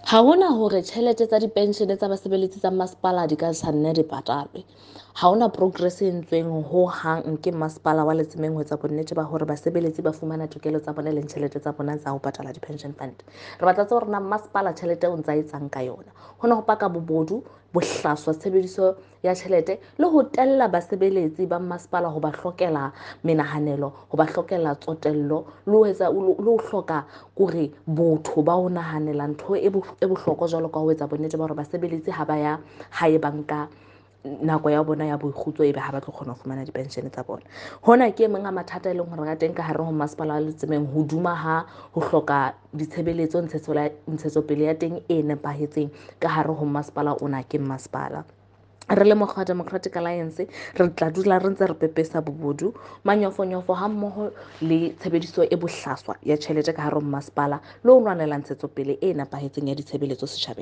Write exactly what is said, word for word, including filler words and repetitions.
Ha hona hore tjhelete tsa di-pension tsa basebeletsi tsa masepala di ka sanne di patalwe. Ha hona progress e entsweng ho hang ke masepala wa letsemeng ho etsa bonnete ba hore basebeletsi ba fumana tokelo tsa bona le tjhelete tsa bona tsa ho patala di-pension fund. Re batla tseo rena masepala tjhelete o ntsa etsang ka yona. Hona ho paka bobodu, bohlaswa, tshebediso ya tjhelete le ho tella basebeletsi ba masepala ho ba hlokela menahanelo, ho ba hlokela tsotello le ho etsa le ho hloka hore botho ba ho nahanela ntho e bohlokwa jwalo ka ho etsa bonnete ba hore basebeletsi ha ba ya hae banka nako ya bona ya boikgutso ebe ha ba tlo kgona ho fumana di-pension tsa bona. Hona ke e meng a mathata e leng hore ka teng ka hare ho masepala wa letsemeng hoduma ha ho hloka ditshebeletso ntshetsopele ya teng e nepahetseng ka hare ho masepala ona ke masepala. Re le mokgwa wa Democratic Alliance re tla dula re ntse re pepesa bobodu, manyofonyofo ha mmoho le tshebediso e bohlaswa ya tjhelete ka hare ho masepala le ho lwanela ntshetsopele e nepahetseng ya ditshebeletso setjhabeng.